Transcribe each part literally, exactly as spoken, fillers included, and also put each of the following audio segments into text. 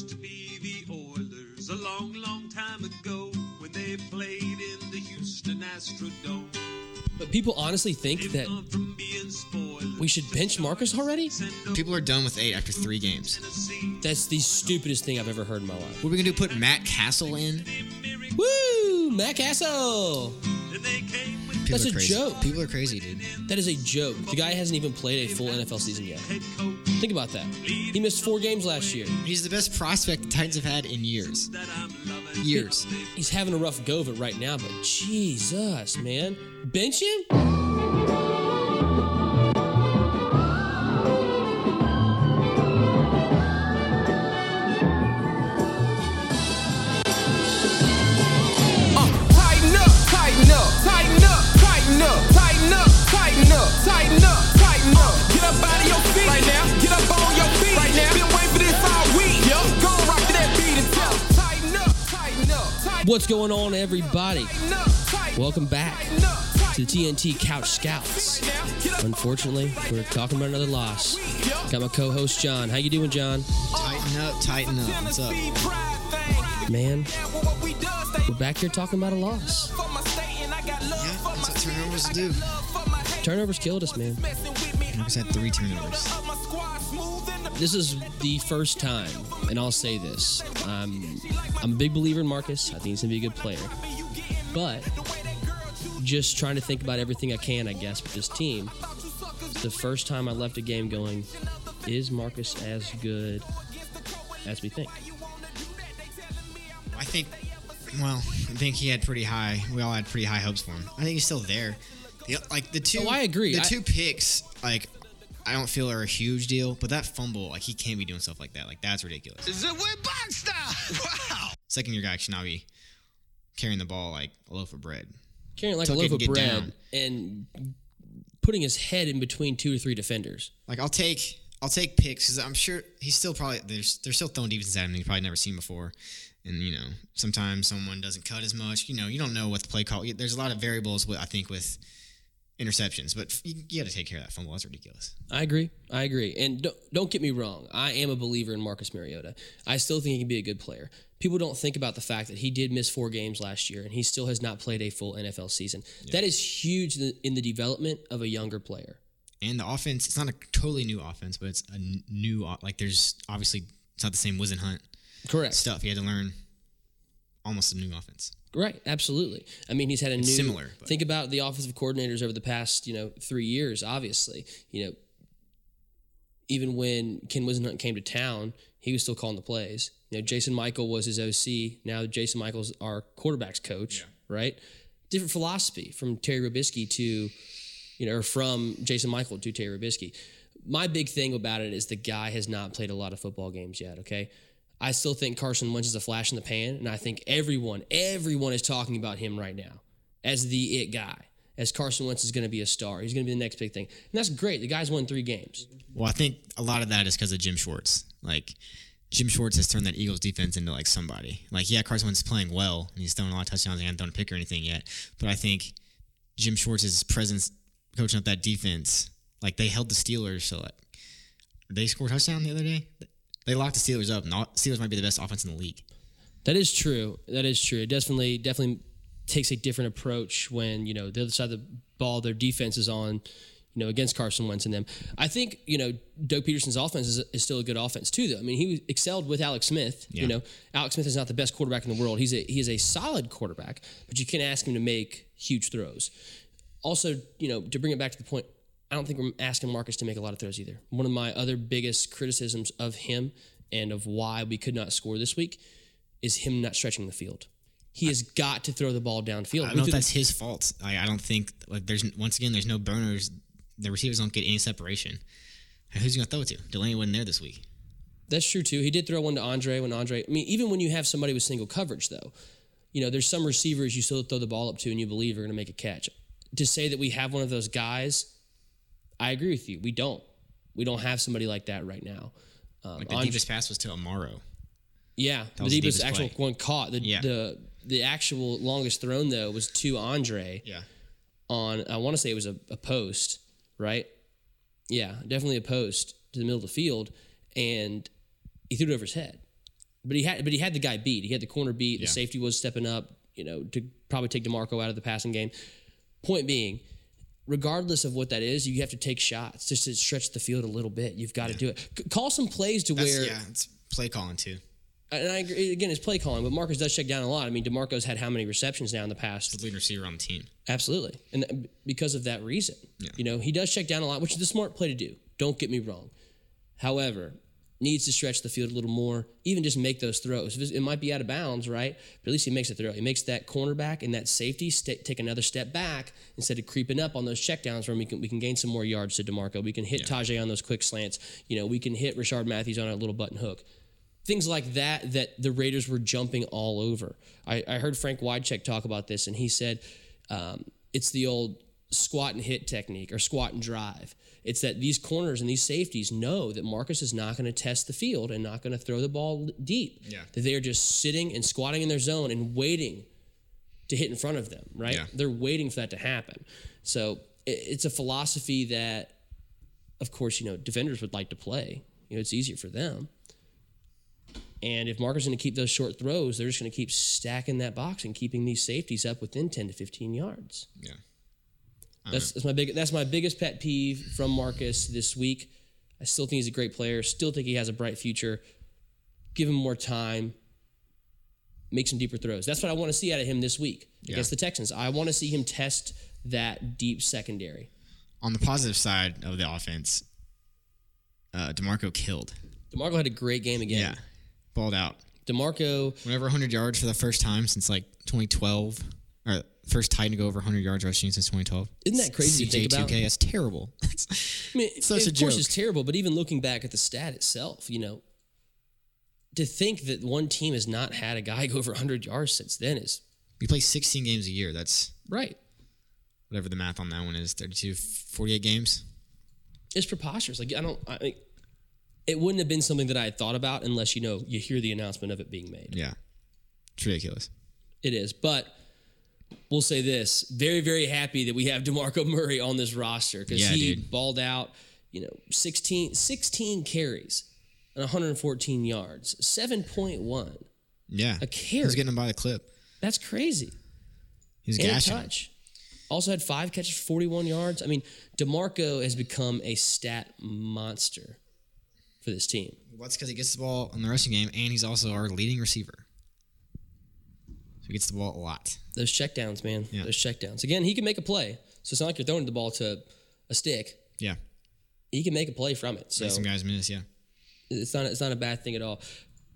used to be the Oilers a long, long time ago when they played in the Houston Astrodome. But people honestly think that we should bench Marcus already? People are done with eight after three games. That's the stupidest thing I've ever heard in my life. What are we going to do, put Matt Castle in? Woo! Matt Castle! People That's are a crazy. joke. People are crazy, dude. That is a joke. The guy hasn't even played a full N F L season yet. Think about that. He missed four games last year. He's the best prospect the Titans have had in years. Years. He's having a rough go of it right now, but Jesus, man. Bench him? What's going on, everybody? Welcome back to the T N T Couch Scouts. Unfortunately, we're talking about another loss. Got my co-host John. How you doing, John? Tighten up, tighten up. What's up? Man, we're back here talking about a loss. Yeah, that's what turnovers do. Turnovers killed us, man. Marcus had three turnovers. This is the first time, and I'll say this. Um, I'm a big believer in Marcus. I think he's going to be a good player. But just trying to think about everything I can, I guess, with this team. It's the first time I left a game going, is Marcus as good as we think? I think, well, I think he had pretty high, we all had pretty high hopes for him. I think he's still there. The, like the two, Oh, I agree. The I- two picks, like, I don't feel are a huge deal, but that fumble, like, he can't be doing stuff like that. Like, that's ridiculous. Is it way box style? Wow. Second year guy should not be carrying the ball like a loaf of bread. Carrying like Tuck a it loaf and of get bread down. and putting his head in between two or three defenders. Like, I'll take I'll take picks because I'm sure he's still probably there's they're still throwing defenses at him that you've probably never seen before. And, you know, sometimes someone doesn't cut as much. You know, you don't know what the play call. There's a lot of variables, with, I think, with interceptions. But you, you got to take care of that fumble. That's ridiculous. I agree. I agree. And don't, don't get me wrong. I am a believer in Marcus Mariota. I still think he can be a good player. People don't think about the fact that he did miss four games last year, and he still has not played a full N F L season. Yeah. That is huge in the development of a younger player. And the offense, it's not a totally new offense, but it's a new, like, there's obviously, it's not the same Wisenhunt Correct. stuff. He had to learn almost a new offense. Right, absolutely. I mean, he's had a it's new. Similar. But. Think about the offensive coordinators over the past, you know, three years. Obviously, you know, even when Ken Wisenhunt came to town, he was still calling the plays. You know, Jason Michael was his O C. Now Jason Michael's our quarterback's coach. Yeah. Right, different philosophy from Terry Robisky to, you know, or from Jason Michael to Terry Robisky. My big thing about it is the guy has not played a lot of football games yet. Okay. I still think Carson Wentz is a flash in the pan, and I think everyone, everyone is talking about him right now as the it guy, as Carson Wentz is going to be a star. He's going to be the next big thing. And that's great. The guy's won three games. Well, I think a lot of that is because of Jim Schwartz. Like, Jim Schwartz has turned that Eagles defense into, like, somebody. Like, yeah, Carson Wentz is playing well, and he's throwing a lot of touchdowns. He hasn't thrown a pick or anything yet. But I think Jim Schwartz's presence coaching up that defense, like, they held the Steelers. So, like, they scored a touchdown the other day? They locked the Steelers up, and the Steelers might be the best offense in the league. That is true. That is true. It definitely, definitely takes a different approach when, you know, the other side of the ball, their defense is on, you know, against Carson Wentz and them. I think, you know, Doug Peterson's offense is, is still a good offense too, though. I mean, he excelled with Alex Smith. Yeah. You know, Alex Smith is not the best quarterback in the world. He's a he is a solid quarterback, but you can't ask him to make huge throws. Also, you know, to bring it back to the point, I don't think we're asking Marcus to make a lot of throws either. One of my other biggest criticisms of him and of why we could not score this week is him not stretching the field. He has got to throw the ball downfield. I don't know if that's his fault. I, I don't think, like, there's, once again, there's no burners. The receivers don't get any separation. Who's he going to throw it to? Delaney wasn't there this week. That's true, too. He did throw one to Andre when Andre, I mean, even when you have somebody with single coverage, though, you know, there's some receivers you still throw the ball up to and you believe are going to make a catch. To say that we have one of those guys, I agree with you. We don't. We don't have somebody like that right now. Um, like the Andre, deepest pass was to Amaro. Yeah, that the deepest, deepest actual play. one caught. The, yeah. the the actual longest thrown, though, was to Andre. Yeah. On, I want to say it was a, a post, right? Yeah, definitely a post to the middle of the field, and he threw it over his head. But he had but he had the guy beat. He had the corner beat. Yeah. The safety was stepping up, you know, to probably take DeMarco out of the passing game. Point being, regardless of what that is, you have to take shots just to stretch the field a little bit. You've got to do it. C- call some plays to That's, where yeah, it's play calling too. and I agree, again, it's play calling, but Marcus does check down a lot. I mean, DeMarco's had how many receptions now in the past? The leading receiver on the team. Absolutely. And because of that reason, Yeah. you know, he does check down a lot, which is the smart play to do. Don't get me wrong. However, needs to stretch the field a little more, even just make those throws. It might be out of bounds, right? But at least he makes a throw. He makes that cornerback and that safety st- take another step back instead of creeping up on those checkdowns where we can we can gain some more yards to DeMarco. We can hit Yeah. Tajay on those quick slants. You know, we can hit Rashard Matthews on a little button hook. Things like that that the Raiders were jumping all over. I, I heard Frank Wycheck talk about this, and he said um, it's the old squat and hit technique or squat and drive. It's that these corners and these safeties know that Marcus is not going to test the field and not going to throw the ball deep. Yeah. That they are just sitting and squatting in their zone and waiting to hit in front of them, right? Yeah. They're waiting for that to happen. So it, it's a philosophy that, of course, you know, defenders would like to play. You know, it's easier for them. And if Marcus is going to keep those short throws, they're just going to keep stacking that box and keeping these safeties up within ten to fifteen yards. Yeah. That's, that's my big. That's my biggest pet peeve from Marcus this week. I still think he's a great player. Still think he has a bright future. Give him more time. Make some deeper throws. That's what I want to see out of him this week Yeah. against the Texans. I want to see him test that deep secondary. On the positive side of the offense, uh, DeMarco killed. DeMarco had a great game again. Yeah. Balled out. DeMarco, Went over one hundred yards for the first time since like twenty twelve. Or first Titan to go over one hundred yards rushing since twenty twelve. Isn't that crazy to think about? C J two K, that's terrible. That's, I mean, such of a course joke. it's terrible, but even looking back at the stat itself, you know, to think that one team has not had a guy go over one hundred yards since then is We play sixteen games a year. That's right. whatever the math on that one is, thirty-two, forty-eight games. It's preposterous. Like I don't, I, I- it wouldn't have been something that I had thought about unless you know you hear the announcement of it being made. Yeah. It's ridiculous. It is, but we'll say this: very, very happy that we have DeMarco Murray on this roster because Yeah, he dude. balled out. You know, sixteen, sixteen carries and one hundred fourteen yards, seven point one. Yeah. A carry. He's getting him by the clip. That's crazy. He's And a gashing. touch. Also had five catches, forty-one yards. I mean, DeMarco has become a stat monster for this team. Well, that's because he gets the ball in the rushing game, and he's also our leading receiver. So he gets the ball a lot. Those checkdowns, man. Yeah. Those checkdowns. Again, he can make a play. So it's not like you're throwing the ball to a stick. Yeah. He can make a play from it. So Make some guys miss, yeah. it's not it's not a bad thing at all.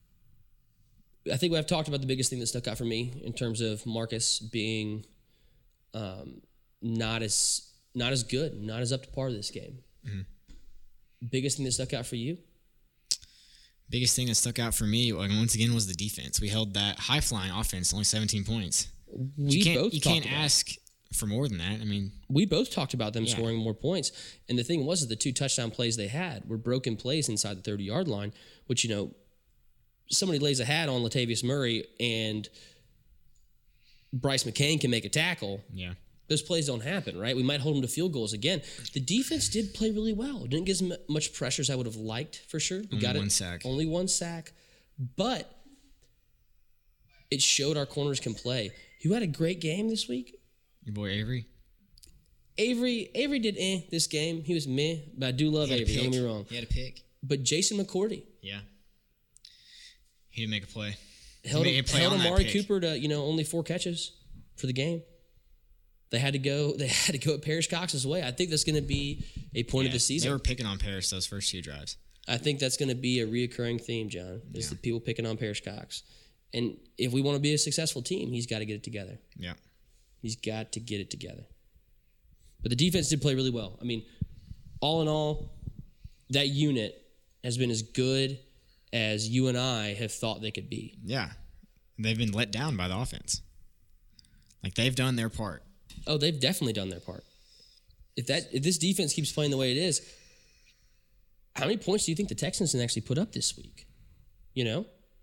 I think I've talked about the biggest thing that stuck out for me in terms of Marcus being um, not as not as good, not as up to par this game. Mm-hmm. Biggest thing that stuck out for you? Biggest thing that stuck out for me, like, once again, was the defense. We held that high-flying offense, only seventeen points. We you can't, both you talked can't about it. ask for more than that. I mean, We both talked about them Yeah. scoring more points. And the thing was that the two touchdown plays they had were broken plays inside the thirty-yard line, which, you know, somebody lays a hat on Latavius Murray and Bryce McCain can make a tackle. yeah. Those plays don't happen, right? We might hold them to field goals again. The defense did play really well. Didn't get as mu- much pressure as I would have liked, for sure. We Only got one it. sack. Only one sack. But it showed our corners can play. Who had a great game this week? Your boy Avery. Avery Avery did eh this game. He was meh, but I do love He had a Avery. Don't pick. get me wrong. He had a pick. But Jason McCourty Yeah. He didn't make a play. held, made a play held on that Amari pick. Cooper to, you know, only four catches for the game. They had to go. They had to go at Parrish Cox's way. I think that's going to be a point Yeah, of the season. They were picking on Paris those first two drives. I think that's going to be a reoccurring theme, John. Is Yeah. the people picking on Parrish Cox, and if we want to be a successful team, he's got to get it together. Yeah. He's got to get it together. But the defense did play really well. I mean, all in all, that unit has been as good as you and I have thought they could be. Yeah. They've been let down by the offense. Like, they've done their part. Oh, they've definitely done their part. If that if this defense keeps playing the way it is, how many points do you think the Texans can actually put up this week? You know?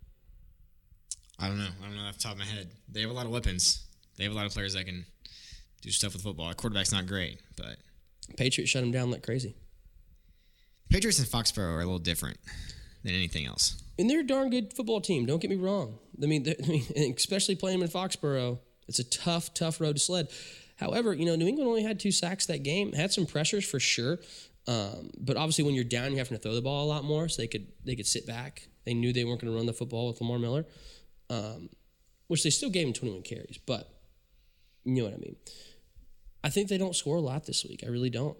I don't know. I don't know off the top of my head. They have a lot of weapons. They have a lot of players that can do stuff with football. Our quarterback's not great, but Patriots shut them down like crazy. Patriots and Foxborough are a little different than anything else. And they're a darn good football team. Don't get me wrong. I mean, I mean, especially playing them in Foxborough, it's a tough, tough road to sled. However, you know, New England only had two sacks that game. Had some pressures for sure, um, but obviously when you're down, you're having to throw the ball a lot more. So they could they could sit back. They knew they weren't going to run the football with Lamar Miller, um, which they still gave him twenty-one carries. But you know what I mean. I think they don't score a lot this week. I really don't.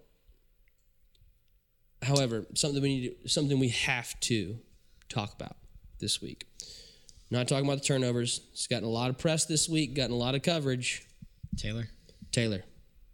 However, something we need, to, something we have to talk about this week. Not talking about the turnovers. It's gotten a lot of press this week. Gotten a lot of coverage. Taylor. Taylor.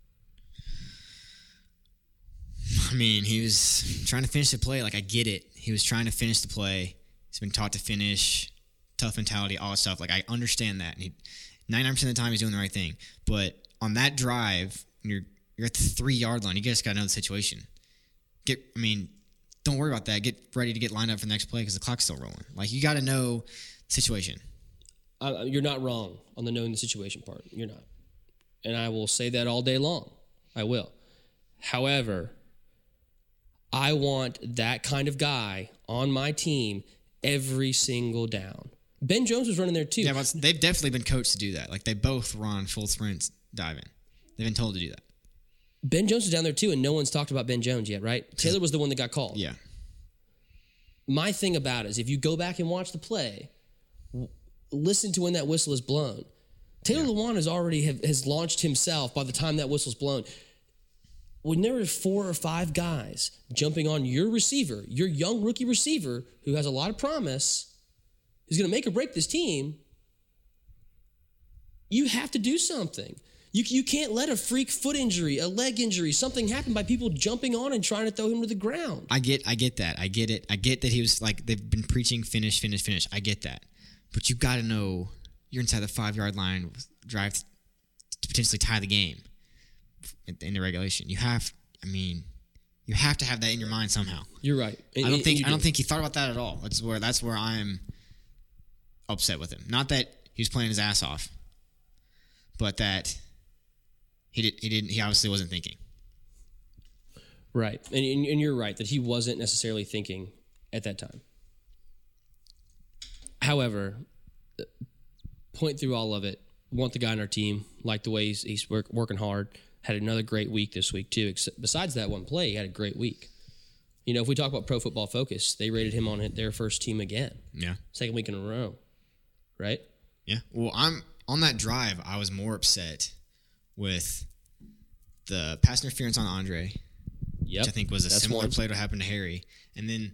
I mean, he was trying to finish the play. Like, I get it. He was trying to finish the play. He's been taught to finish, tough mentality, all that stuff. Like, I understand that. And he, ninety-nine percent of the time, he's doing the right thing. But on that drive, you're you're at the three-yard line. You guys got to know the situation. Get, I mean, don't worry about that. Get ready to get lined up for the next play because the clock's still rolling. Like, you got to know the situation. Uh, you're not wrong on the knowing the situation part. You're not. And I will say that all day long. I will. However, I want that kind of guy on my team every single down. Ben Jones was running there too. Yeah, but they've definitely been coached to do that. Like, they both run full sprints diving. They've been told to do that. Ben Jones was down there too, and no one's talked about Ben Jones yet, right? Taylor was the one that got called. Yeah. My thing about it is if you go back and watch the play, listen to when that whistle is blown. Taylor yeah. Lewan has already have, has launched himself by the time that whistle's blown. When there are four or five guys jumping on your receiver, your young rookie receiver who has a lot of promise, who's going to make or break this team, you have to do something. You, you can't let a freak foot injury, a leg injury, something happen by people jumping on and trying to throw him to the ground. I get I get that. I get it. I get that he was like, they've been preaching finish, finish, finish. I get that. But you got to know you're inside the five-yard line, drive to potentially tie the game in the regulation. You have, I mean, you have to have that in your mind somehow. You're right. I don't think I don't think he thought about that at all. That's where that's where I'm upset with him. Not that he was playing his ass off, but that he did he didn't he obviously wasn't thinking. Right, and and you're right that he wasn't necessarily thinking at that time. However, point through all of it, want the guy on our team, like the way he's, he's work, working hard, had another great week this week too. Besides that one play, he had a great week. You know, if we talk about Pro Football Focus, they rated him on their first team again. Yeah. Second week in a row, right? Yeah. Well, I'm on that drive, I was more upset with the pass interference on Andre, yep. which I think was a That's similar one. play to what happened to Harry. And then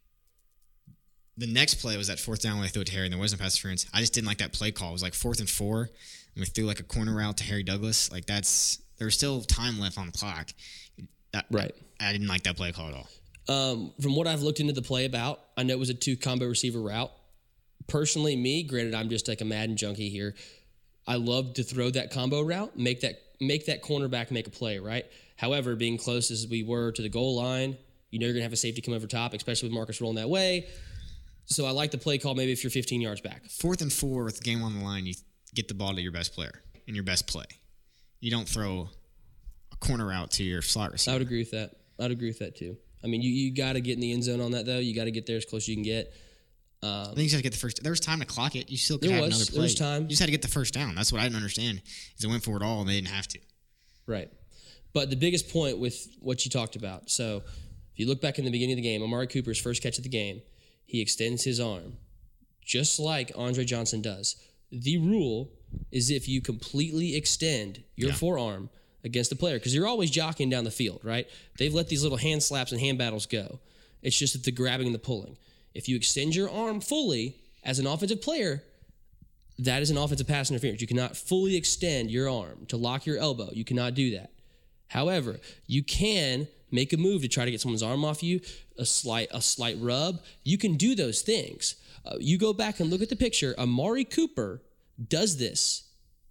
the next play was that fourth down when they threw it to Harry, and there wasn't pass interference. I just didn't like that play call. It was like fourth and four, and we threw like a corner route to Harry Douglas. Like that's there was still time left on the clock. That, right. I, I didn't like that play call at all. Um, from what I've looked into the play about, I know it was a two combo receiver route. Personally, me, granted, I'm just like a Madden junkie here. I love to throw that combo route, make that make that cornerback make a play, right? However, being close as we were to the goal line, you know you're gonna have a safety come over top, especially with Marcus rolling that way. So I like the play call maybe if you're fifteen yards back. Fourth and four with the game on the line, you get the ball to your best player in your best play. You don't throw a corner out to your slot receiver. I would agree with that. I'd agree with that too. I mean, you, you got to get in the end zone on that, though. You got to get there as close as you can get. Um, I think you just had to get the first. There was time to clock it. You still could there have was, another play. There was time. You just had to get the first down. That's what I didn't understand. Is they went for it all and they didn't have to. Right. But the biggest point with what you talked about. So if you look back in the beginning of the game, Amari Cooper's first catch of the game, he extends his arm, just like Andre Johnson does. The rule is if you completely extend your yeah. forearm against the player, because you're always jockeying down the field, right? They've let these little hand slaps and hand battles go. It's just that the grabbing and the pulling. If you extend your arm fully as an offensive player, that is an offensive pass interference. You cannot fully extend your arm to lock your elbow. You cannot do that. However, you can make a move to try to get someone's arm off you, a slight a slight rub. You can do those things. Uh, you go back and look at the picture. Amari Cooper does this.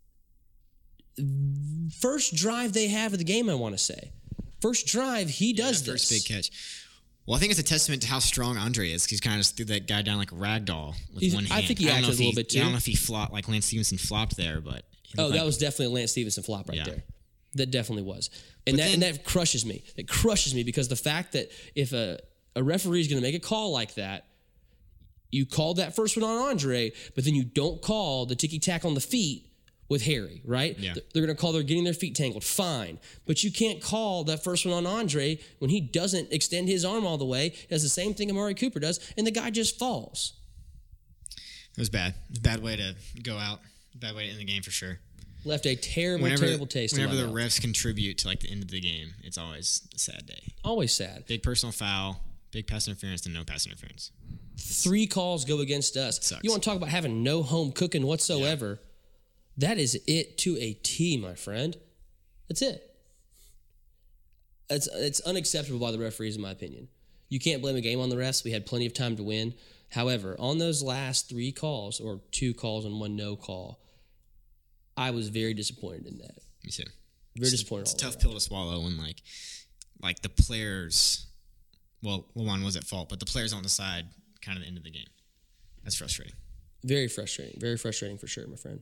First drive they have of the game, I want to say. First drive, he does yeah, this. First big catch. Well, I think it's a testament to how strong Andre is. He's kind of just threw that guy down like a rag doll with He's, one hand. I think he I acted a little he, bit too. I don't know if he flopped like Lance Stevenson flopped there, but oh, like, that was definitely a Lance Stevenson flop right yeah. there. That definitely was, and that, then, and that crushes me. It crushes me because the fact that if a a referee is going to make a call like that, You called that first one on Andre, but then you don't call the ticky-tack on the feet with Harry, right? Yeah. They're going to call they're getting their feet tangled. Fine. But you can't call that first one on Andre when he doesn't extend his arm all the way. He does the same thing Amari Cooper does, and the guy just falls. It was bad. It was a bad way to go out. Bad way to end the game for sure. Left a terrible, Whenever, terrible taste whenever in my the mouth. refs contribute to like the end of the game, it's always a sad day. Always sad. Big personal foul, big pass interference, and no pass interference. Three calls go against us. Sucks. You want to talk about having no home cooking whatsoever? Yeah. That is it to a T, my friend. That's it. It's, it's unacceptable by the referees, in my opinion. You can't blame a game on the refs. We had plenty of time to win. However, on those last three calls, or two calls and one no call, I was very disappointed in that. Me too. Very it's, disappointed. It's a tough pill to swallow when like, like the players. Well, Lawan was at fault, but the players on the side kind of the end of the game. That's frustrating. Very frustrating. Very frustrating for sure, my friend.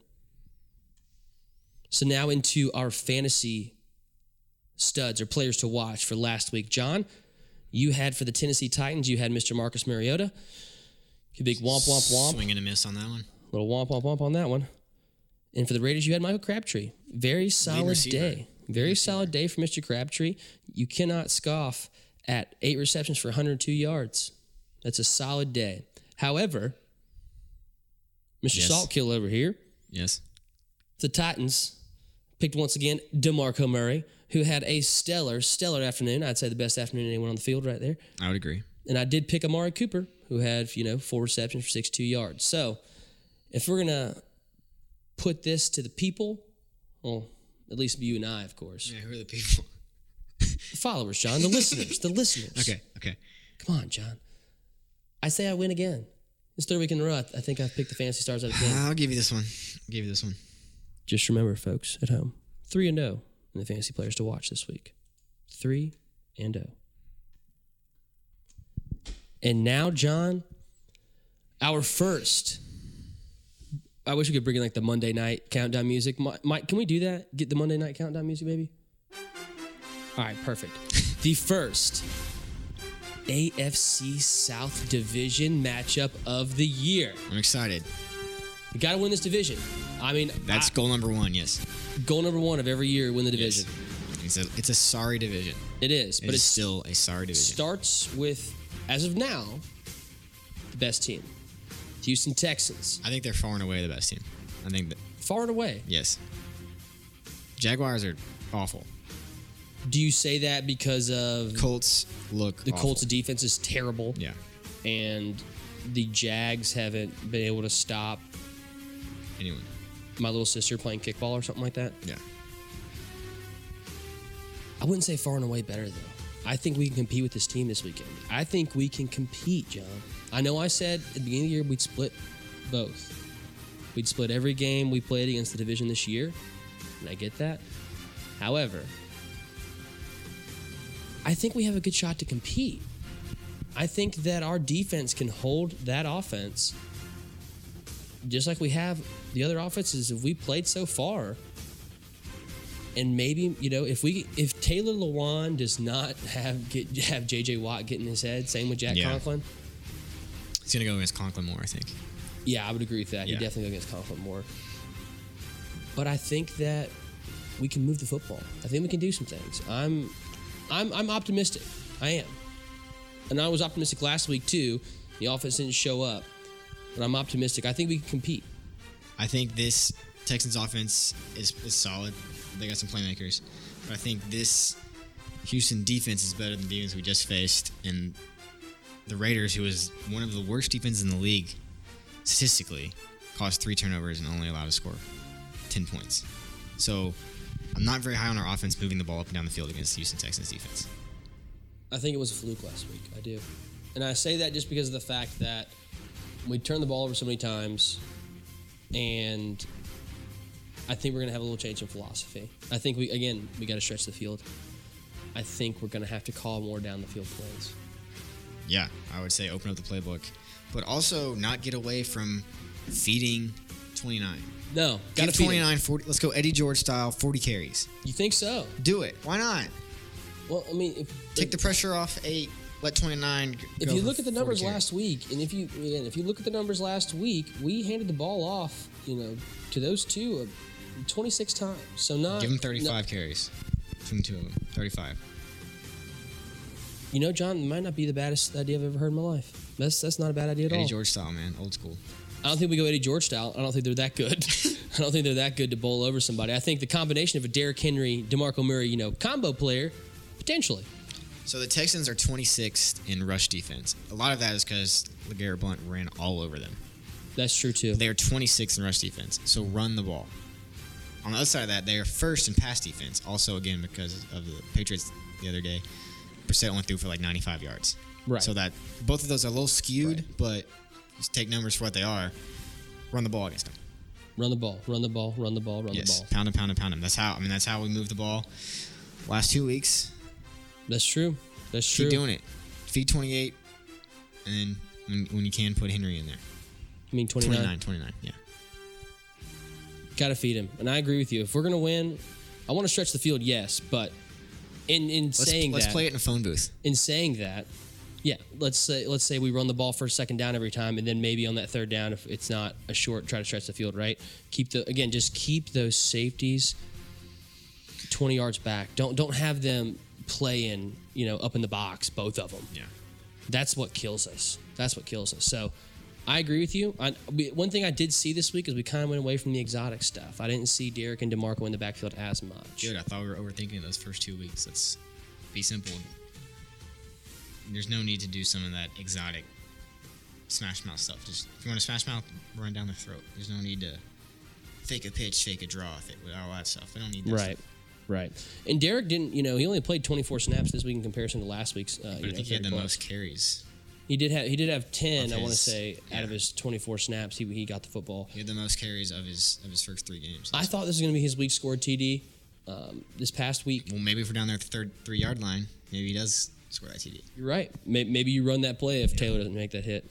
So now into our fantasy studs or players to watch for last week. John, you had for the Tennessee Titans, you had Mister Marcus Mariota. A big womp, womp, womp. Swing and a miss on that one. Little womp, womp, womp on that one. And for the Raiders, you had Michael Crabtree. Very solid day. Very solid day for Mister Crabtree. You cannot scoff at eight receptions for one hundred two yards. That's a solid day. However, Mister Yes. Saltkill over here, Yes. the Titans picked once again DeMarco Murray, who had a stellar, stellar afternoon. I'd say the best afternoon anyone on the field right there. I would agree. And I did pick Amari Cooper, who had, you know, four receptions for sixty-two yards. So if we're going to put this to the people, well, at least you and I, of course. Yeah, who are the people? The followers, John. The listeners. The listeners. Okay, okay. Come on, John. I say I win again. This third week in a row, I think I've picked the Fantasy Stars out of ten. I'll give you this one. I'll give you this one. Just remember, folks, at home, three and oh in the fantasy players to watch this week. Three and oh. And now, John, our first. I wish we could bring in like the Monday night countdown music. Mike, can we do that? Get the Monday night countdown music, baby? All right, perfect. The first A F C South Division matchup of the year. I'm excited. We got to win this division. I mean, That's I, goal number one, yes. goal number one of every year, win the division. Yes. It's a, it's a sorry division. It is, It but is it still a sorry division. starts with, as of now, the best team. Houston Texans. I think they're far and away the best team. I think that, Far and away. yes. Jaguars are awful. Do you say that because of Colts look the awful. Colts' defense is terrible Yeah. and the Jags haven't been able to stop Anyone. my little sister playing kickball or something like that? Yeah. I wouldn't say far and away better, though. I think we can compete with this team this weekend. I think we can compete, John. I know I said at the beginning of the year we'd split both. We'd split every game we played against the division this year, and I get that. However, I think we have a good shot to compete. I think that our defense can hold that offense just like we have the other offenses if we played so far. And maybe, you know, if we if Taylor Lewan does not have get, have J J Watt get in his head, same with Jack Yeah. Conklin. He's going to go against Conklin more, I think. Yeah, I would agree with that. Yeah. He definitely go against Conklin more. But I think that we can move the football. I think we can do some things. I'm I'm I'm optimistic. I am. And I was optimistic last week too. The offense didn't show up. But I'm optimistic. I think we can compete. I think this Texans offense is, is solid. They got some playmakers. But I think this Houston defense is better than the defense we just faced. And the Raiders, who was one of the worst defenses in the league, statistically, caused three turnovers and only allowed to score ten points. So I'm not very high on our offense moving the ball up and down the field against the Houston Texans defense. I think it was a fluke last week. I do. And I say that just because of the fact that we turned the ball over so many times, and I think we're going to have a little change in philosophy. I think, we again, we got to stretch the field. I think we're going to have to call more down the field plays. Yeah, I would say open up the playbook. But also not get away from feeding twenty-nine. No, got to Give feed twenty-nine, forty. Let's go Eddie George style, forty carries. You think so? Do it. Why not? Well, I mean, if, Take the pressure off eight. let twenty-nine. If go you for look at the forty numbers carries. last week, and if you and if you look at the numbers last week, we handed the ball off, you know, to those two uh, twenty-six times. So not give them thirty-five carries from the two of them. thirty-five. You know, John, it might not be the baddest idea I've ever heard in my life. That's that's not a bad idea at Eddie all. George style, man, old school. I don't think we go Eddie George style. I don't think they're that good. I don't think they're that good to bowl over somebody. I think the combination of a Derrick Henry, DeMarco Murray, you know, combo player, potentially. So the Texans are twenty-sixth in rush defense. A lot of that is because LeGarrette Blount ran all over them. That's true too. They are twenty-sixth in rush defense, so run the ball. On the other side of that, they are first in pass defense, also again because of the Patriots the other day. Brissett only threw for like ninety-five yards. Right. So that both of those are a little skewed, Right. but just take numbers for what they are. Run the ball against them. Run the ball, run the ball, run the ball, run Yes, the ball. pound and pound and pound them. That's how. I mean, that's how we move the ball. Last two weeks, That's true. That's true. keep doing it. Feed twenty-eight, and then when, when you can, put Henry in there. I mean, twenty-nine. twenty-nine, twenty-nine, yeah. Got to feed him. And I agree with you. If we're going to win, I want to stretch the field, yes. But in, in Let's, saying let's that, play it in a phone booth. in saying that, yeah, let's say let's say we run the ball for a second down every time, and then maybe on that third down, if it's not a short, try to stretch the field, right? Keep the again, just keep those safeties twenty yards back. Don't don't have them playing, you know, up in the box, both of them. Yeah. That's what kills us. That's what kills us. So I agree with you. I, we, one thing I did see this week is we kind of went away from the exotic stuff. I didn't see Derek and DeMarco in the backfield as much. Good. I thought we were overthinking those first two weeks. Let's be simple. There's no need to do some of that exotic smash mouth stuff. Just if you want to smash mouth, run down the throat. There's no need to fake a pitch, fake a draw, fake, all that stuff. We don't need that Right. stuff. Right. And Derek didn't, you know, he only played twenty-four snaps this week in comparison to last week's. Uh, But you I know, think he had the thirty plus. most carries. He did have he did have ten. Of I want to his- say out yeah. of his twenty-four snaps, he he got the football. He had the most carries of his of his first three games. I thought this was going to be his week scored T D. Um, this past week, Well, maybe if we're down there at the third three yard line, maybe he does score that T D. you're right. Maybe, maybe you run that play if Taylor doesn't make that hit.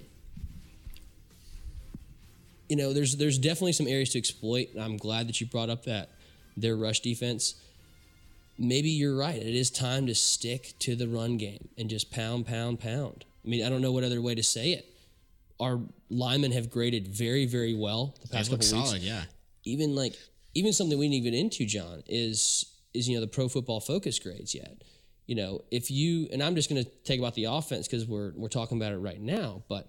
You know, there's there's definitely some areas to exploit. I'm glad that you brought up that their rush defense. Maybe you're right. It is time to stick to the run game and just pound, pound, pound. I mean, I don't know what other way to say it. Our linemen have graded very, very well the They past look couple weeks. solid, yeah. Even like even something we didn't even into, John, is is you know the Pro Football Focus grades yet. You know, if you and I'm just going to take about the offense because we're we're talking about it right now. But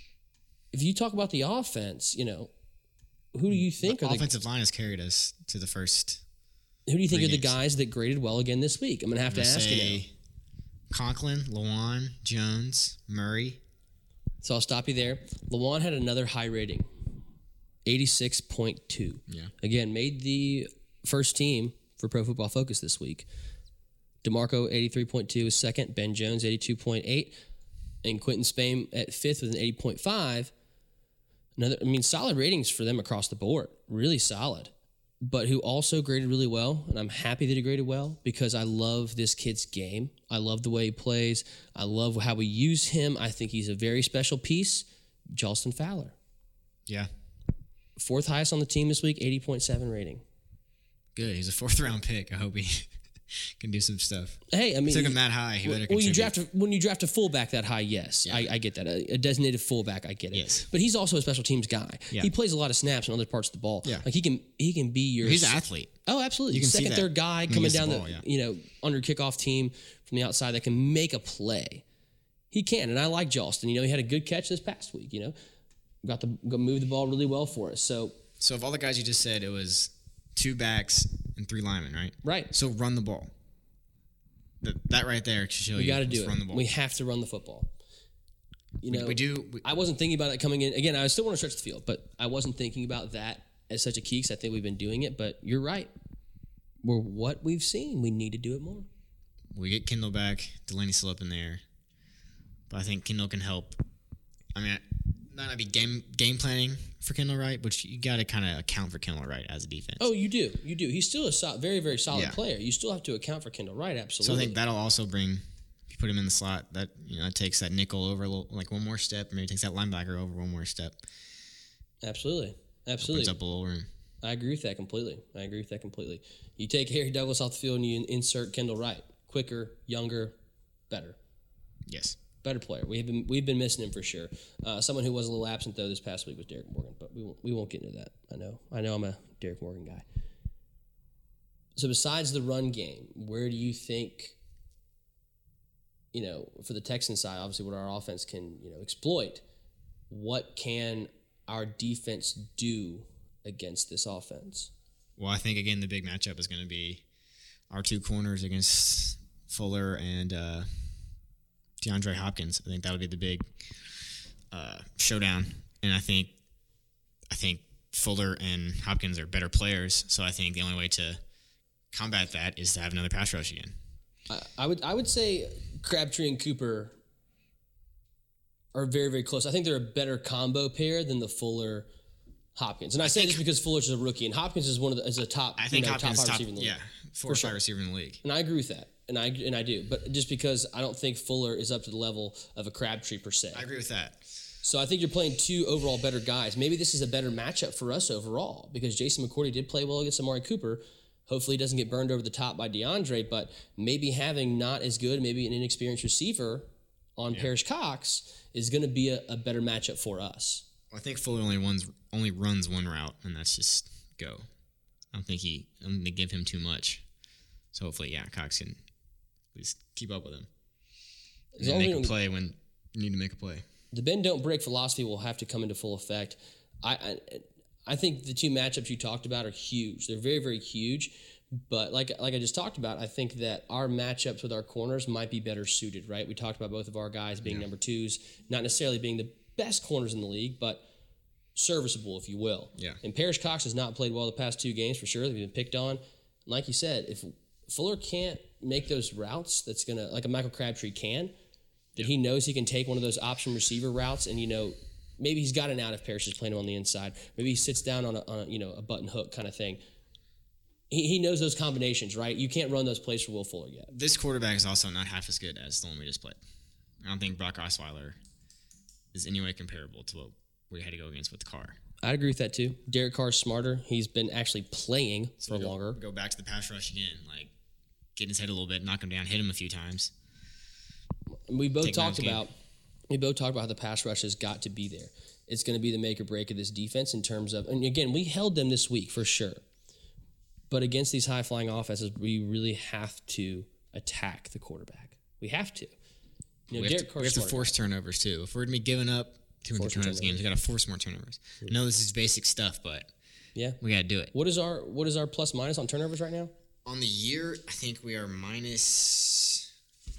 if you talk about the offense, you know, who do you think The are the offensive line has carried us to the first. who do you think three are the games. guys that graded well again this week? I'm going to have to I'm gonna ask you now. say Conklin, Lawan, Jones, Murray. So I'll stop you there. Lawan had another high rating, eighty-six point two. Yeah. Again, made the first team for Pro Football Focus this week. DeMarco, eighty-three point two is second. Ben Jones, eighty-two point eight. And Quentin Spain at fifth with an eighty point five. Another, I mean, solid ratings for them across the board. Really solid. But who also graded really well, and I'm happy that he graded well because I love this kid's game. I love the way he plays. I love how we use him. I think he's a very special piece. Jalston Fowler. Yeah. Fourth highest on the team this week, eighty point seven rating. Good. He's a fourth round pick. I hope he can do some stuff. Hey, I mean, Took him that high. He better well, you contribute. draft a, when you draft a fullback that high, yes, Yeah. I, I get that. A, a designated fullback, I get it. Yes. But he's also a special teams guy. Yeah. He plays a lot of snaps on other parts of the ball. Yeah. Like he can he can be your He's an athlete. Oh, absolutely. You can see Second, that third guy when he coming gets the down the, ball, yeah. you know, under kickoff team from the outside that can make a play. He can, and I like Jalston. You know, he had a good catch this past week. You know, got the got move the ball really well for us. So So of all the guys you just said, it was two backs and three linemen, right? right, So run the ball. That, that right there should show we you. got to let's do run the it. ball. We have to run the football. You We- know, we do. We, I wasn't thinking about it coming in. Again, I still want to stretch the field, but I wasn't thinking about that as such a key because I think we've been doing it. But you're right. We're what we've seen. We need to do it more. we get Kindle back. Delaney still up in there, but I think Kindle can help. I mean, not gonna be game game planning for Kindle Wright, but you got to kind of account for Kindle Wright as a defense. Oh, you do. You do. He's still a sol- very, very solid Yeah. player. You still have to account for Kendall Wright, so absolutely. I think that'll also bring. If you put him in the slot, that you know, it takes that nickel over a little, like one more step. Maybe takes that linebacker over one more step. absolutely. Opens Absolutely. up a little room. I agree with that completely. I agree with that completely. You take Harry Douglas off the field and you insert Kendall Wright. Quicker, younger, better. Yes. better player. We've been we've been missing him for sure. Uh, someone who was a little absent though this past week was Derek Morgan, but we won't we won't get into that. I know I know I'm a Derek Morgan guy. So besides the run game, where do you think, you know, for the Texans side, obviously what our offense can, you know, exploit, what can our defense do against this offense? Well, I think, again, the big matchup is going to be our two corners against Fuller and uh, DeAndre Hopkins. I think that'll be the big uh, showdown. And I think I think Fuller and Hopkins are better players, so I think the only way to combat that is to have another pass rush again. I, I would I would say Crabtree and Cooper are very, very close. I think they're a better combo pair than the Fuller Hopkins. And I, I say this because Fuller's a rookie, and Hopkins is one of the is a top. I think you know, Hopkins top, top, receiver in the league. yeah, four or five receiver in the league. And I agree with that, and I and I do. But just because I don't think Fuller is up to the level of a Crabtree per se. I agree with that. So I think you're playing two overall better guys. Maybe this is a better matchup for us overall because Jason McCourty did play well against Amari Cooper. Hopefully he doesn't get burned over the top by DeAndre, but maybe having not as good, maybe an inexperienced receiver on yeah. Parrish Cox is going to be a, a better matchup for us. Well, I think Fuller only runs only runs one route, and that's just go. I don't think he. I don't think they give him too much. So hopefully, yeah, Cox can at least keep up with him. And then make a play when you need to make a play. The bend don't break philosophy will have to come into full effect. I, I I think the two matchups you talked about are huge. They're very, very huge. But like like I just talked about, I think that our matchups with our corners might be better suited, right? We talked about both of our guys being yeah. number twos, not necessarily being the best corners in the league, but serviceable, if you will. Yeah. And Parrish Cox has not played well the past two games for sure. They've been picked on. Like you said, if Fuller can't make those routes, that's gonna like a Michael Crabtree can, that yeah. he knows he can take one of those option receiver routes, and you know maybe he's got an out if Parrish is playing him on the inside. Maybe he sits down on a, on a you know a button hook kind of thing. He he knows those combinations, right? You can't run those plays for Will Fuller yet. This quarterback is also not half as good as the one we just played. I don't think Brock Osweiler is any way comparable to what we had to go against with Carr. I'd agree with that too. Derek Carr's smarter. He's been actually playing so for go, longer. Go back to the pass rush again, like get in his head a little bit, knock him down, hit him a few times. We both talked about we both talked about how the pass rush has got to be there. It's going to be the make or break of this defense in terms of, and again, we held them this week for sure. But against these high flying offenses, we really have to attack the quarterback. We have to. You know, we, have to we have to force guy. turnovers too. If we're going to be giving up two hundred turnovers games, we got to force more turnovers. Mm-hmm. I know this is basic stuff, but yeah, we got to do it. What is our what is our plus minus on turnovers right now? On the year, I think we are minus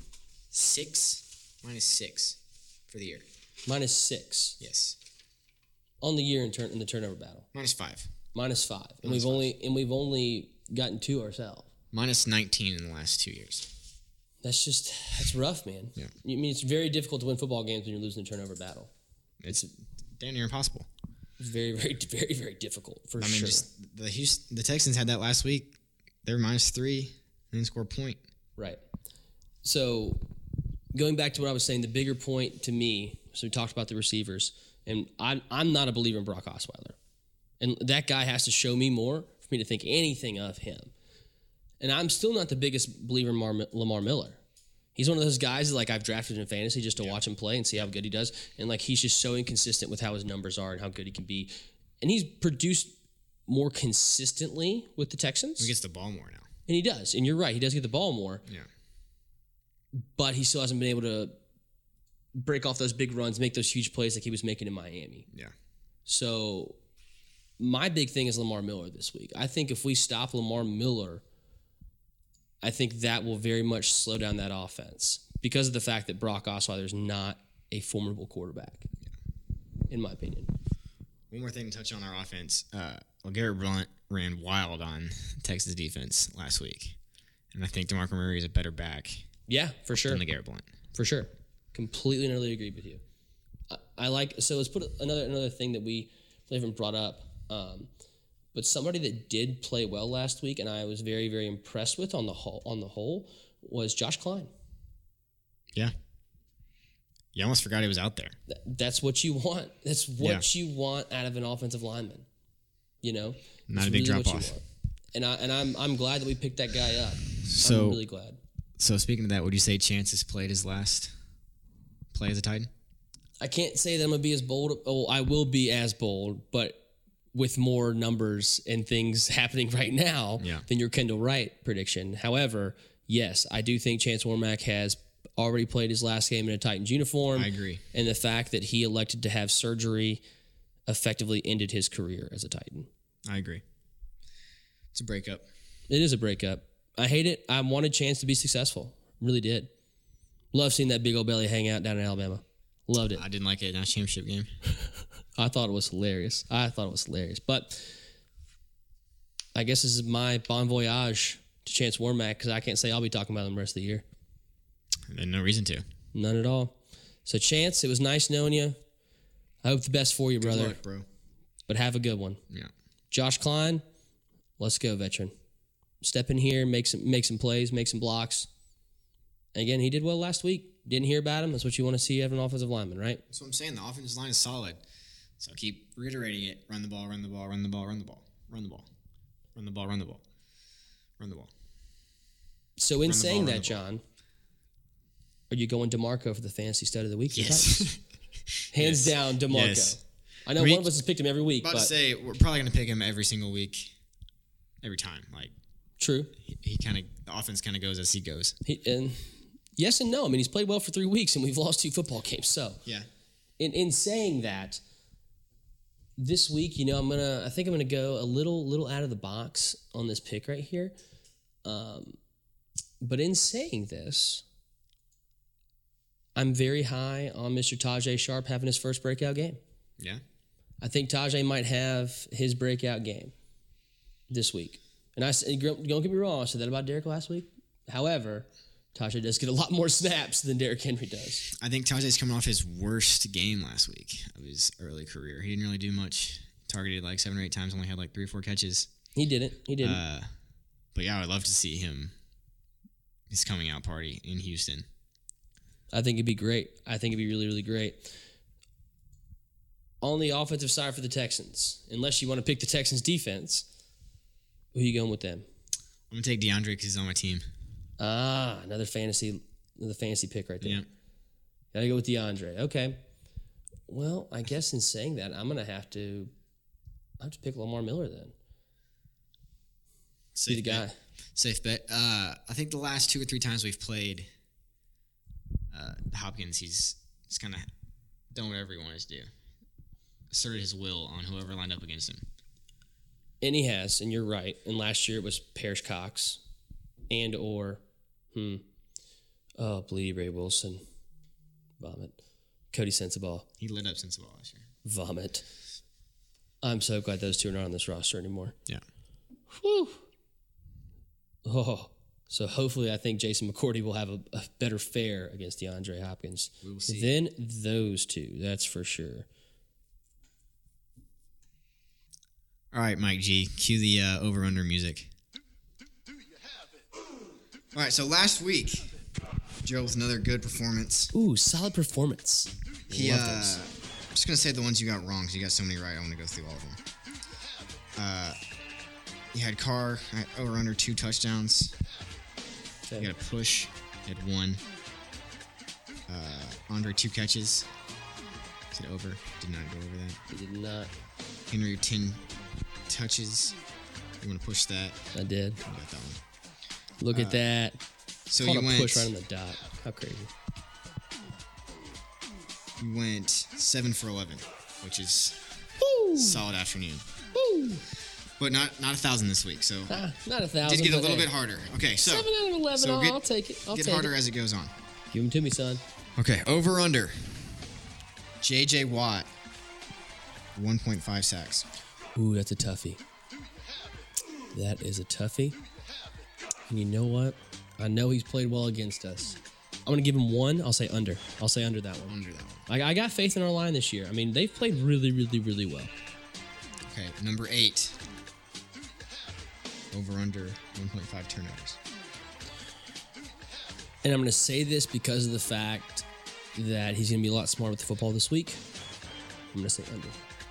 six, minus six for the year. Minus six. Yes. On the year in turn in the turnover battle. Minus five. Minus five, and Minus we've five. only and we've only gotten two ourselves. Minus nineteen in the last two years. That's just that's rough, man. Yeah. I mean, it's very difficult to win football games when you're losing the turnover battle. It's damn near impossible. It's very, very, very, very difficult for I mean, sure. Just the Houston, the Texans had that last week. They were minus three and didn't score a point. Right. So going back to what I was saying, the bigger point to me. So we talked about the receivers, and I'm I'm not a believer in Brock Osweiler. And that guy has to show me more for me to think anything of him. And I'm still not the biggest believer in Mar- Lamar Miller. He's one of those guys that, like, I've drafted in fantasy just to yeah. watch him play and see how good he does. And, like, he's just so inconsistent with how his numbers are and how good he can be. And he's produced more consistently with the Texans. He gets the ball more now. And he does. And you're right. He does get the ball more. Yeah. But he still hasn't been able to break off those big runs, make those huge plays like he was making in Miami. Yeah. So my big thing is Lamar Miller this week. I think if we stop Lamar Miller, I think that will very much slow down that offense because of the fact that Brock Osweiler is not a formidable quarterback, yeah. in my opinion. One more thing to touch on our offense. Uh, well, Garrett Blunt ran wild on Texas defense last week, and I think DeMarco Murray is a better back. Yeah, for sure. Than the Garrett Blunt. For sure. Completely and utterly agree with you. I, I like, so let's put another another thing that we haven't brought up. Um, but somebody that did play well last week, and I was very, very impressed with on the whole, on the whole, was Josh Klein. Yeah. You almost forgot he was out there. Th- that's what you want. That's what yeah. you want out of an offensive lineman. You know, not a big really drop off. And I and I'm I'm glad that we picked that guy up. So I'm really glad. So speaking of that, would you say Chance has played his last play as a Titan? I can't say that I'm gonna be as bold. Oh, I will be as bold, but with more numbers and things happening right now Yeah. than your Kendall Wright prediction. However, yes, I do think Chance Warmack has already played his last game in a Titans uniform. I agree. And the fact that he elected to have surgery effectively ended his career as a Titan. I agree. It's a breakup. It is a breakup. I hate it. I wanted Chance to be successful. Really did. Love seeing that big old belly hang out down in Alabama. Loved it. I didn't like it in that championship game. I thought it was hilarious. I thought it was hilarious. But I guess this is my bon voyage to Chance Warmack because I can't say I'll be talking about him the rest of the year. There's no reason to. None at all. So, Chance, it was nice knowing you. I hope the best for you, brother. Good luck, bro. But have a good one. Yeah. Josh Klein, let's go, veteran. Step in here, make some make some plays, make some blocks. Again, he did well last week. Didn't hear about him. That's what you want to see out of an offensive lineman, right? That's what I'm saying. The offensive line is solid. So keep reiterating it. Run the ball, run the ball, run the ball, run the ball, run the ball, run the ball, run the ball, run the ball. So in the saying ball, run that, the ball. John, are you going DeMarco for the fantasy stud of the week? Yes. Hands Yes. down, DeMarco. Yes. I know We- one of us has picked him every week, About but to say, we're probably going to pick him every single week, every time. Like, true. he, he kind of, the offense kind of goes as he goes. He, and yes and no. I mean, he's played well for three weeks, and we've lost two football games. So, Yeah. in in saying that, this week, you know, I'm gonna. I think I'm gonna go a little little out of the box on this pick right here. Um, but in saying this, I'm very high on Mister Tajay Sharp having his first breakout game. Yeah. I think Tajay might have his breakout game this week. And I s- don't get me wrong, I said that about Derek last week. However, Tajay does get a lot more snaps than Derrick Henry does. I think Tajay's coming off his worst game last week of his early career. He didn't really do much. Targeted like seven or eight times, only had like three or four catches. He didn't. He didn't. Uh, but yeah, I would love to see him his coming out party in Houston. I think it'd be great. I think it'd be really, really great. On the offensive side for the Texans, unless you want to pick the Texans defense, who are you going with them? I'm gonna take DeAndre because he's on my team. Ah, another fantasy, another fantasy pick right there. Yeah. Gotta go with DeAndre. Okay. Well, I guess in saying that, I'm gonna have to, I have to pick Lamar Miller then. Safe Be the guy. bet. Safe bet. Uh, I think the last two or three times we've played uh, Hopkins, he's he's kind of done whatever he wanted to do. Asserted his will on whoever lined up against him. And he has, and you're right. And last year it was Parrish Cox, and or, hmm, oh, bleed Ray Wilson, vomit, Cody Sensabaugh, He lit up since the ball last year. vomit. I'm so glad those two are not on this roster anymore. Yeah. Whew. Oh, so hopefully I think Jason McCourty will have a, a better fare against DeAndre Hopkins We will see. than those two. That's for sure. All right, Mike G, cue the uh, over-under music. All right, so last week, Joe with another good performance. Ooh, solid performance. He, Love uh, those. I'm just going to say the ones you got wrong because you got so many right. I want to go through all of them. Uh, you had Carr at over under two touchdowns. Okay. You had a push. You had one. Uh, Andre, two catches. Is it over? Did not go over that. He did not. Henry, ten touches. You want to push that? I did. You got that one. Look at that. So Called you a went, push right on the dot. How crazy. you went seven for eleven, which is Woo! solid afternoon. Woo! But not not a thousand this week, so Ah, not a thousand. did get a but little hey, bit harder. Okay, so Seven out of eleven. so I'll, get- I'll take it. I'll get take harder it. as it goes on. Give them to me, son. Okay, over under. J J Watt, one point five sacks. Ooh, that's a toughie. That is a toughie. And you know what? I know he's played well against us. I'm going to give him one. I'll say under. I'll say under that one. Under that one. I, I got faith in our line this year. I mean, they've played really, really, really well. Okay, number eight. Over under one point five turnovers. And I'm going to say this because of the fact that he's going to be a lot smarter with the football this week. I'm going to say under.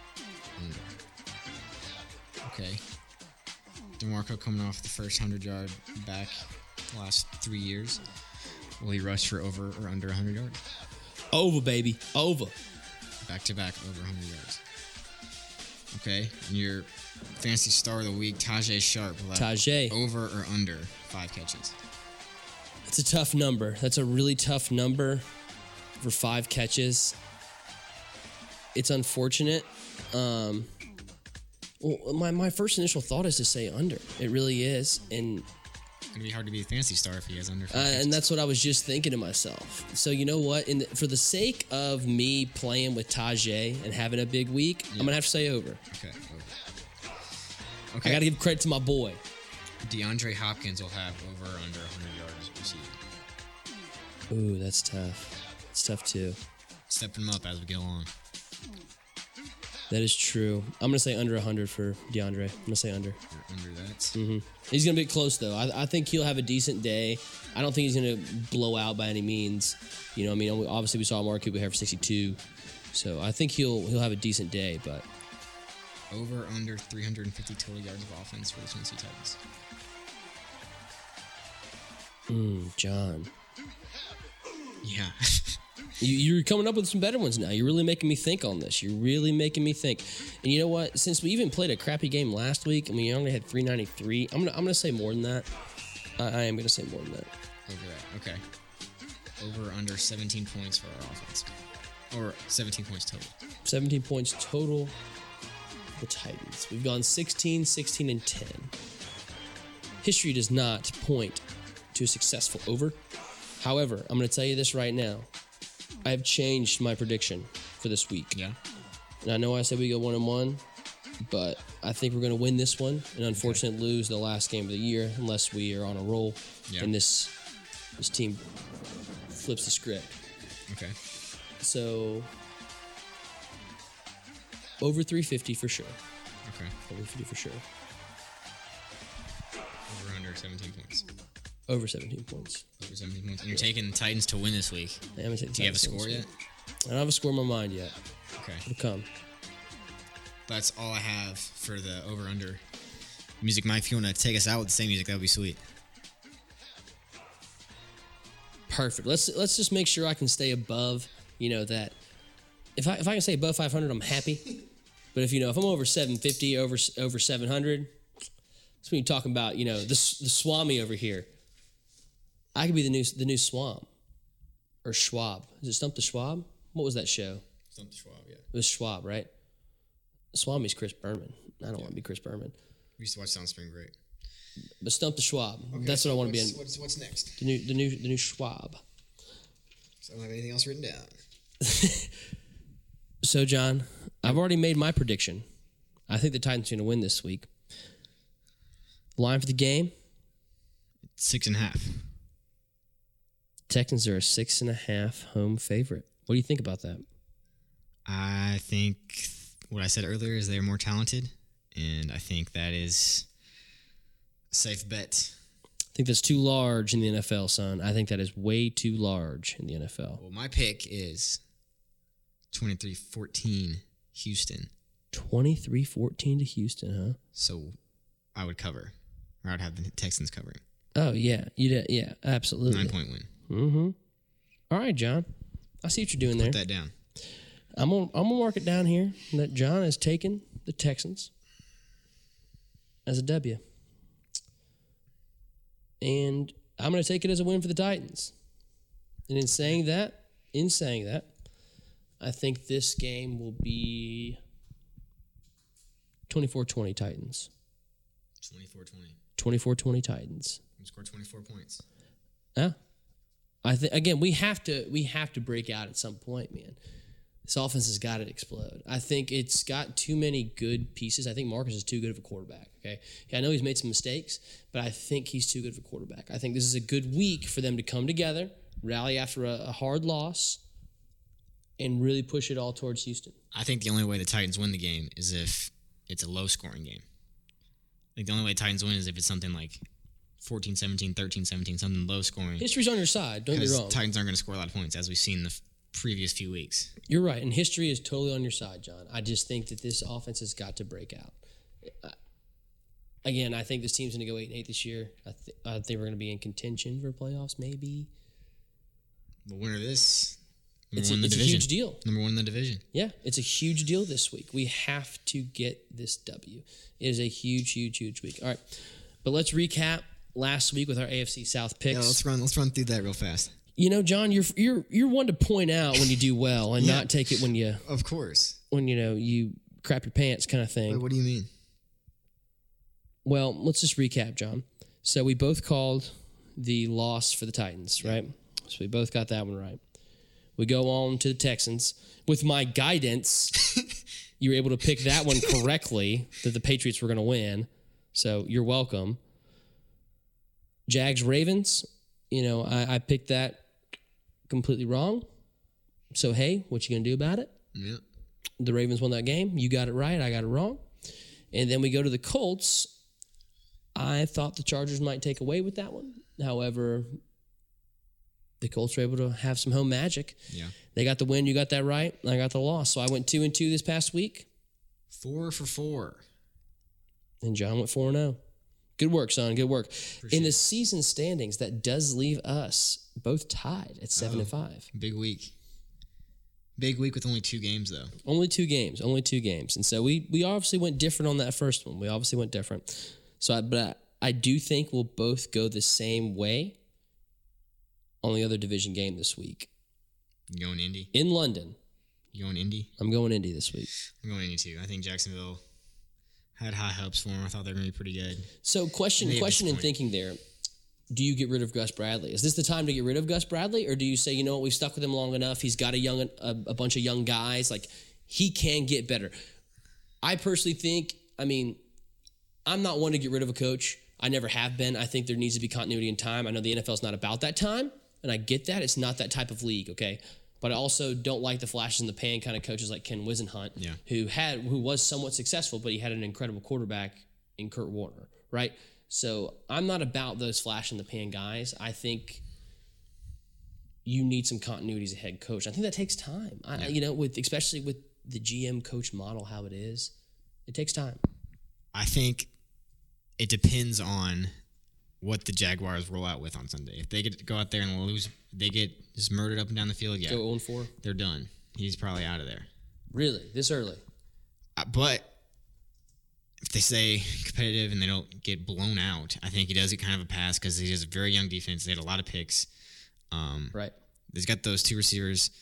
Okay. DeMarco coming off the first hundred yard back the last three years. Will he rush for over or under one hundred yards? Over, baby. Over. Back to back over one hundred yards. Okay, and your fantasy star of the week, Tajay Sharp. will have Tajay. Over or under five catches? It's a tough number. That's a really tough number for five catches. It's unfortunate. Um, well, my, my first initial thought is to say under. It really is. And It's going to be hard to be a fantasy star if he has under five Uh, catches. and that's what I was just thinking to myself. So you know what? In the, for the sake of me playing with Tajay and having a big week, I'm gonna have to say over. Okay, over. I Okay, got to give credit to my boy. DeAndre Hopkins will have over or under one hundred yards receiving. Ooh, that's tough. It's tough too. Stepping him up as we get along. That is true. I'm gonna say under one hundred for DeAndre. I'm gonna say under. You're under that. Mm-hmm. He's gonna be close though. I, I think he'll have a decent day. I don't think he's gonna blow out by any means. You know, I mean, obviously we saw Amari Cooper here for sixty-two, so I think he'll he'll have a decent day. But Over or under three hundred fifty total yards of offense for the Tennessee Titans. mm, John, Yeah. you, you're coming up with some better ones now. You're really making me think on this. You're really making me think. And you know what? Since we even played a crappy game last week, I mean, you only had three ninety-three. I'm gonna I'm gonna say more than that. I, I am gonna say more than that. Over that. Okay. Over or under seventeen points for our offense. Or seventeen points total. seventeen points total for the Titans. We've gone sixteen, sixteen, and ten. History does not point to a successful over. However, I'm going to tell you this right now. I have changed my prediction for this week. Yeah. And I know I said we go one and one, but I think we're going to win this one and unfortunately lose the last game of the year unless we are on a roll Yeah. and this this team flips the script. Okay. So over three fifty for sure. Okay. Over fifty for sure. Over or under seventeen points. Over seventeen points. Over seventeen points. And you're taking the Titans to win this week. I am taking Do you have a Titans score this yet? week. I don't have a score in my mind yet. Okay. It'll come. That's all I have for the over under music. Mike, if you want to take us out with the same music, that would be sweet. Perfect. Let's let's just make sure I can stay above, you know, that if I if I can stay above five hundred, I'm happy. But if you know, if I'm over seven fifty, over over seven hundred, that's when you're talking about, you know, the the Swami over here. I could be the new the new Swam or Schwab. Is it Stump the Schwab? What was that show? Stump the Schwab, yeah. It was Schwab, right? Swami's Chris Berman. I don't want to be Chris Berman. We used to watch Sound Spring Break. But Stump the Schwab. That's what I want to be in. What's, what's next? The new the new the new Schwab. So I don't have anything else written down. So, John, I've already made my prediction. I think the Titans are going to win this week. Line for the game, Six and a half. Texans are a six and a half home favorite. What do you think about that? I think what I said earlier is they're more talented, and I think that is a safe bet. I think that's too large in the N F L, son. I think that is way too large in the N F L. Well, my pick is twenty-three fourteen Houston. twenty-three fourteen to Houston, huh? So I would cover, or I'd have the Texans covering. Oh, yeah. You did, yeah, absolutely. Nine-point win. Mm-hmm. All right, John. I see what you're doing there. Put that down. I'm gonna I'm gonna mark it down here that John has taken the Texans as a W, and I'm gonna take it as a win for the Titans. And in saying that, in saying that, I think this game will be twenty-four twenty Titans. twenty-four twenty. twenty-four twenty Titans. We scored twenty-four points. Yeah. I think again we have to we have to break out at some point, man. This offense has got to explode. I think it's got too many good pieces. I think Marcus is too good of a quarterback. Okay, yeah, I know he's made some mistakes, but I think he's too good of a quarterback. I think this is a good week for them to come together, rally after a, a hard loss, and really push it all towards Houston. I think the only way the Titans win the game is if it's a low-scoring game. I think the only way Titans win is if it's something like fourteen seventeen, thirteen seventeen, something low-scoring. History's on your side. Don't get me Because wrong. Titans aren't going to score a lot of points, as we've seen in the f- previous few weeks. You're right, and history is totally on your side, John. I just think that this offense has got to break out. I, again, I think this team's going to go eight and eight this year. I, th- I think we're going to be in contention for playoffs, maybe. The winner of this Number it's, one a, in the it's a division. huge deal. Number one in the division. Yeah, it's a huge deal this week. We have to get this W. It is a huge, huge, huge week. All right, but let's recap last week with our A F C South picks. Yeah, let's run. Let's run through that real fast. You know, John, you're you're you're one to point out when you do well and Yeah. not take it when you Of course. when you know you crap your pants kind of thing. Wait, what do you mean? Well, let's just recap, John. So we both called the loss for the Titans, right? So we both got that one right. We go on to the Texans. With my guidance, you were able to pick that one correctly, that the Patriots were going to win. So you're welcome. Jags Ravens, you know, I, I picked that completely wrong. So hey, what you going to do about it? Yeah. The Ravens won that game. You got it right. I got it wrong. And then we go to the Colts. I thought the Chargers might take away with that one. However, the Colts were able to have some home magic. Yeah. They got the win. You got that right. I got the loss. So I went two and two this past week. Four for four. And John went four and oh. Good work, son. Good work. Appreciate In the it. season standings, that does leave us both tied at seven Oh. and five. Big week. Big week with only two games, though. Only two games. Only two games. And so we we obviously went different on that first one. We obviously went different. So, I, but I, I do think we'll both go the same way on the other division game this week. You going Indy? In London. You going Indy? I'm going Indy this week. I'm going Indy, too. I think Jacksonville had high hopes for him. I thought they were going to be pretty good. So question, They question and disappoint. thinking there. Do you get rid of Gus Bradley? Is this the time to get rid of Gus Bradley? Or do you say, you know what, we've stuck with him long enough. He's got a young, a, a bunch of young guys. Like, he can get better. I personally think, I mean, I'm not one to get rid of a coach. I never have been. I think there needs to be continuity in time. I know the N F L is not about that time, and I get that. It's not that type of league, okay? But I also don't like the flashes in the pan kind of coaches like Ken Wisenhunt, Yeah. who had who was somewhat successful, but he had an incredible quarterback in Kurt Warner, right? So I'm not about those flash in the pan guys. I think you need some continuity as a head coach. I think that takes time. I, You know, with especially with the G M coach model, how it is, it takes time. I think it depends on what the Jaguars roll out with on Sunday. If they get go out there and lose, they get just murdered up and down the field, yeah, Go oh and four. they're done. He's probably out of there. Really? This early? Uh, but if they stay competitive and they don't get blown out, I think he does get kind of a pass because he has a very young defense. They had a lot of picks. Um, Right. He's got those two receivers.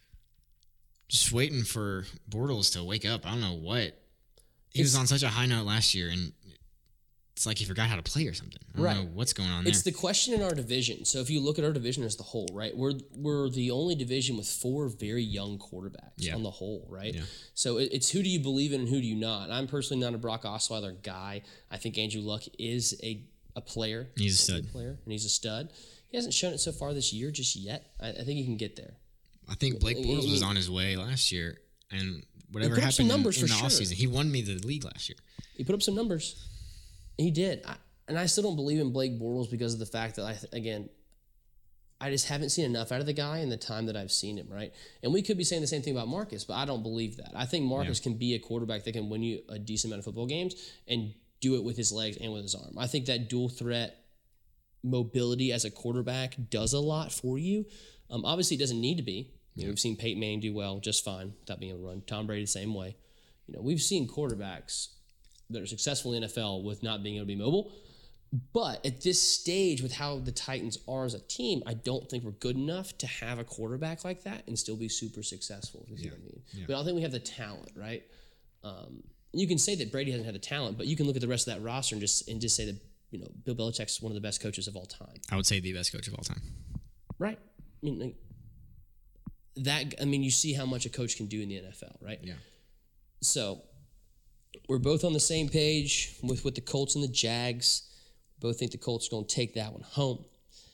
Just waiting for Bortles to wake up. I don't know what. He was It's- on such a high note last year, and it's like he forgot how to play or something. I don't Right. know what's going on there. It's the question in our division. So if you look at our division as the whole, right, we're we're the only division with four very young quarterbacks Yeah. on the whole, right? Yeah. So it, it's who do you believe in and who do you not? I'm personally not a Brock Osweiler guy. I think Andrew Luck is a, a player. He's a stud. Player, and he's a stud. He hasn't shown it so far this year just yet. I, I think he can get there. I think Blake I Bortles was mean- on his way last year, and whatever put up some happened in, numbers in for the sure. offseason, he won me the league last year. He put up some numbers. He did. I, and I still don't believe in Blake Bortles because of the fact that, I again, I just haven't seen enough out of the guy in the time that I've seen him, right? And we could be saying the same thing about Marcus, but I don't believe that. I think Marcus Yeah. can be a quarterback that can win you a decent amount of football games and do it with his legs and with his arm. I think that dual threat mobility as a quarterback does a lot for you. Um, obviously, it doesn't need to be. You know, we've seen Peyton Manning do well just fine without being able to run. Tom Brady the same way. You know, we've seen quarterbacks that are successful in the N F L with not being able to be mobile. But at this stage, with how the Titans are as a team, I don't think we're good enough to have a quarterback like that and still be super successful. If you see what I mean? Yeah. But I don't think we have the talent, right? Um, you can say that Brady hasn't had the talent, but you can look at the rest of that roster and just and just say that you know Bill Belichick's one of the best coaches of all time. I would say the best coach of all time. Right. I mean, like, that. I mean, you see how much a coach can do in the N F L, right? Yeah. So we're both on the same page with with the Colts and the Jags. Both think the Colts are going to take that one home.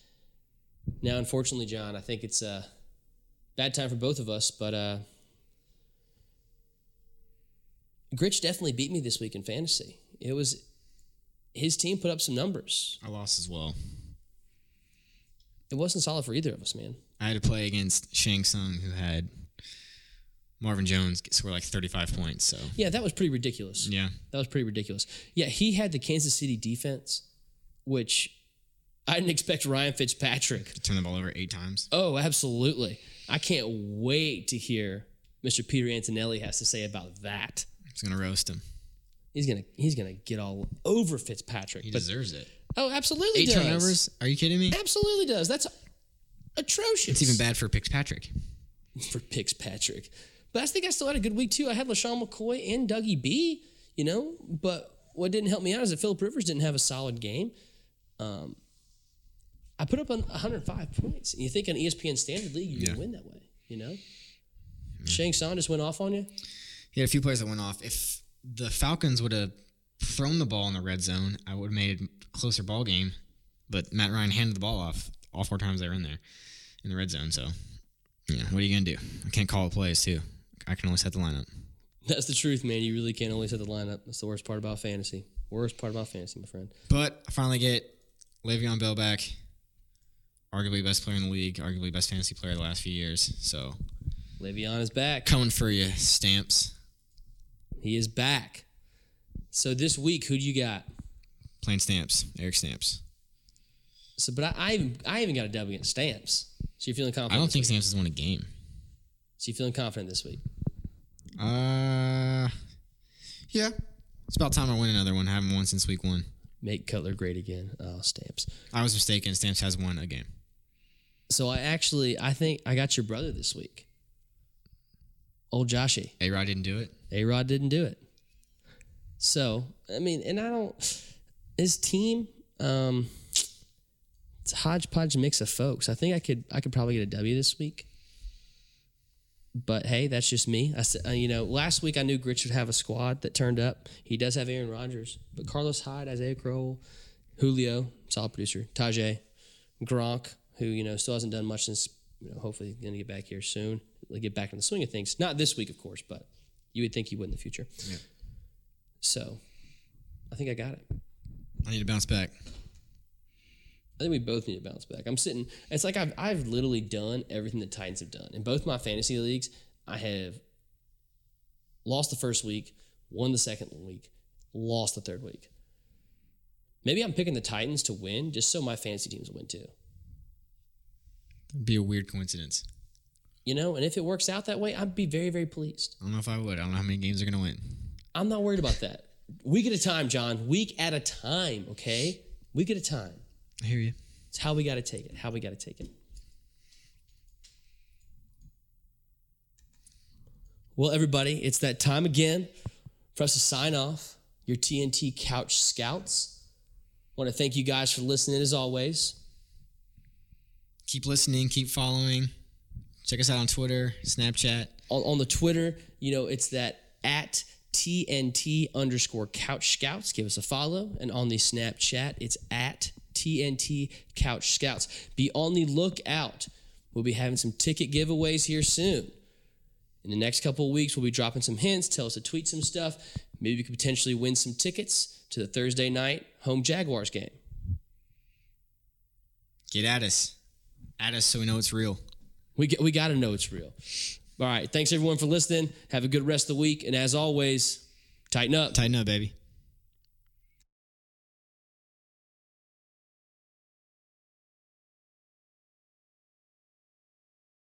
Now, unfortunately, John, I think it's a bad time for both of us, but uh, Gritch definitely beat me this week in fantasy. It was his team put up some numbers. I lost as well. It wasn't solid for either of us, man. I had to play against Shang Tsung, who had Marvin Jones score like thirty-five points. So Yeah, that was pretty ridiculous. yeah, That was pretty ridiculous. Yeah, he had the Kansas City defense, which I didn't expect Ryan Fitzpatrick. to turn the ball over eight times. Oh, absolutely. I can't wait to hear Mister Peter Antonelli has to say about that. He's gonna roast him. He's gonna he's gonna get all over Fitzpatrick. He but, deserves it. Oh, absolutely Eight does. turnovers? Are you kidding me? Absolutely does. That's atrocious. It's even bad for Fitzpatrick. For Fitzpatrick. But I think I still had a good week too. I had LaShawn McCoy and Dougie B, you know, but what didn't help me out is that Phillip Rivers didn't have a solid game. Um, I put up on one hundred five points. And you think on E S P N Standard League, you're Yeah. going to win that way, you know? Yeah. Shane Son just went off on you? He had a few players that went off. If the Falcons would have thrown the ball in the red zone, I would have made it a closer ball game. But Matt Ryan handed the ball off all four times they were in there in the red zone. So, yeah, what are you going to do? I can't call the plays, too. I can only set the lineup. That's the truth, man. You really can't only set the lineup. That's the worst part about fantasy. Worst part about fantasy, my friend. But I finally get Le'Veon Bell back. Arguably best player in the league. Arguably best fantasy player the last few years. So, Le'Veon is back. coming for you, Stamps. He is back. So this week, who do you got? Plain Stamps. Eric Stamps. So, but I, I even I even got a dub against Stamps. So you're feeling confident? I don't this think week? Stamps has won a game. So you're feeling confident this week? Uh, yeah. It's about time I win another one. I haven't won since week one. Make Cutler great again. Oh, Stamps. I was mistaken. Stamps has won a game. So I actually, I think I got your brother this week. Old Joshy. A-Rod didn't do it. A-Rod didn't do it. So, I mean, and I don't, his team, um, it's a hodgepodge mix of folks. I think I could, I could probably get a W this week. But hey, that's just me. I said, uh, you know, last week I knew Gritch would have a squad that turned up. He does have Aaron Rodgers, but Carlos Hyde, Isaiah Crowell, Julio, solid producer, Tajay, Gronk, who you know still hasn't done much since. You know, hopefully going to get back here soon. He'll get back in the swing of things. Not this week, of course, but you would think he would in the future. Yeah. So, I think I got it. I need to bounce back. I think we both need to bounce back. I'm sitting. It's like I've I've literally done everything the Titans have done in both my fantasy leagues. I have lost the first week, won the second week, lost the third week. Maybe I'm picking the Titans to win just so my fantasy teams will win too. It'd be a weird coincidence. You know, and if it works out that way, I'd be very very pleased. I don't know if I would. I don't know how many games they're going to win. I'm not worried about that. Week at a time, John. Week at a time. Okay, week at a time. I hear you. It's how we got to take it. How we got to take it. Well, everybody, it's that time again for us to sign off. Your T N T Couch Scouts. I want to thank you guys for listening as always. Keep listening. Keep following. Check us out on Twitter, Snapchat. On, on the Twitter, you know, it's that at T N T underscore Couch Scouts. Give us a follow. And on the Snapchat, it's at T N T Couch Scouts. Be on the lookout. We'll be having some ticket giveaways here soon. In the next couple of weeks, we'll be dropping some hints. Tell us to tweet some stuff. Maybe we could potentially win some tickets to the Thursday night home Jaguars game. Get at us. At us so we know it's real. We get, we got to know it's real. All right. Thanks, everyone, for listening. Have a good rest of the week. And as always, tighten up. Tighten up, baby.